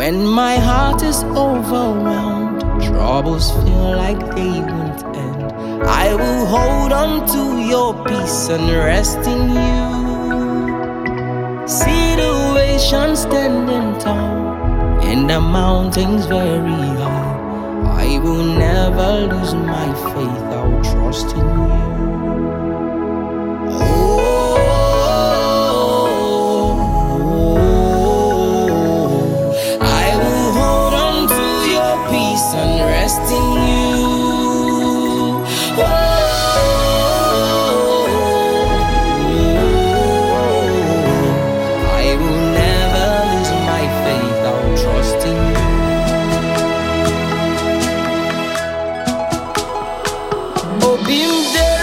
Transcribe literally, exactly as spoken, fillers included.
When my heart is overwhelmed, troubles feel like they won't end, I will hold on to your peace and rest in you. Situations standing tall and the mountains very high, I will never lose my faith, I'll trust in you. And rest in you. Oh, I will never lose my faith, I'll trust in you. Obimde